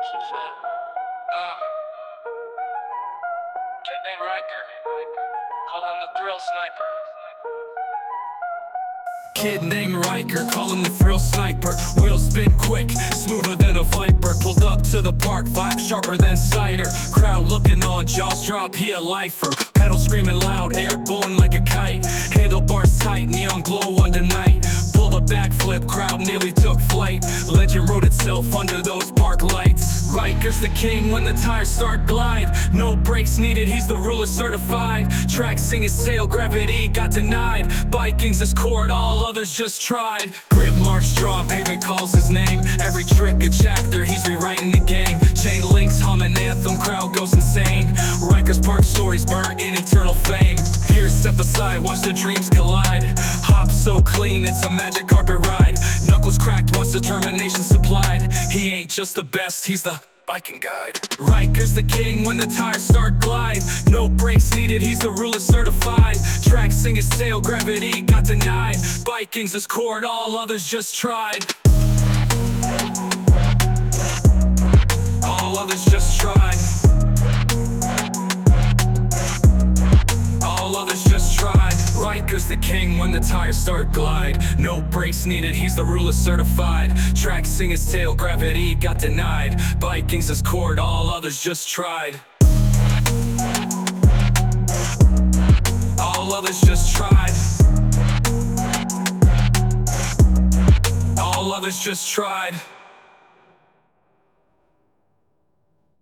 Kid named Riker. Call him the Thrill Sniper. Kid named Riker, call him the Thrill Sniper. Wheels spin quick, smoother than a viper. Pulled up to the park, vibe sharper than cider. Crowd looking on, jaws drop, he a lifer. Pedal screaming loud, air blowing like a kite. Handlebars tight, neon glow under night. Pulled a backflip, crowd nearly took flight. Legend wrote itself under those park lights. Riker's the king when the tires start glide. No brakes needed, he's the ruler certified. Track singing sail, gravity got denied. Biking's his court, all others just tried. Grip marks draw, pavement calls his name. Every trick a chapter, he's rewriting the game. Chain links hum an anthem, crowd goes insane. Riker's park stories burn in eternal fame. Here step aside, watch the dreams collide. Hop so clean, it's a magic carpet ride. Knuckles cracked once determination supplied. He ain't just the best, he's the biking guide. Riker's the king when the tires start glide. No brakes needed, he's the ruler certified. Track sing his sail, gravity got denied. Biking's his court, all others just tried. All others just tried. All others just tried. Riker's the king when the tires start glide. No brakes needed, he's the ruler certified. Track sing his tail, gravity got denied. Biking's his court, all others just tried. All others just tried. All others just tried.